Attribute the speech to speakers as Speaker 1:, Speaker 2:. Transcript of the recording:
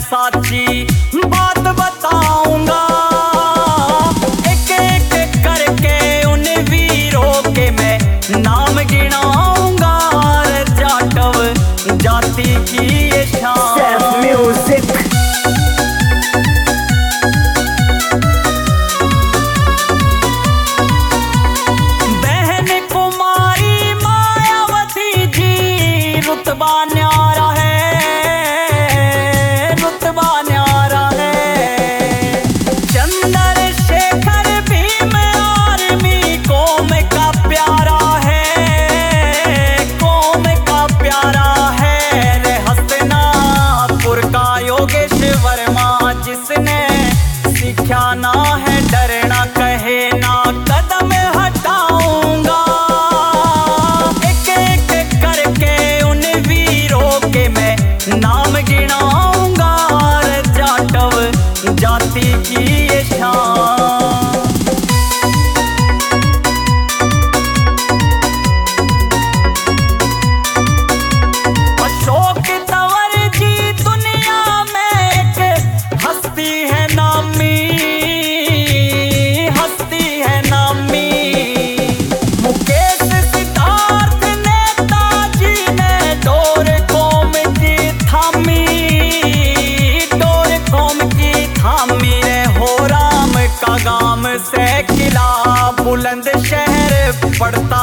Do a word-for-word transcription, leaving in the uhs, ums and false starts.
Speaker 1: साची बात बताऊंगा। एक एक करके उन वीरों के मैं नाम गिनाऊंगा। जाटव जाति की ये शान। म्यूजिक रुतबा न्यारा है, रुतबा न्यारा है। चंद्रशेखर भीम आर्मी कौम का प्यारा है, कौम का प्यारा है। रे हस्तिनापुर का योगेश वर्मा जिसने सीखा ना है डरना, कहे ना कदम हटाऊंगा। नाम गिनाऊंगा। जाटव जाति की ये शान। अशोक तंवर जी दुनिया में एक हस्ती है नामी, हस्ती है नामी। मुकेश सिद्धार्थ नेताजी ने डोर कौम की थामी, डोर कौम की थामी रे। हो राम का गाम से किला बुलंद शहर पड़ता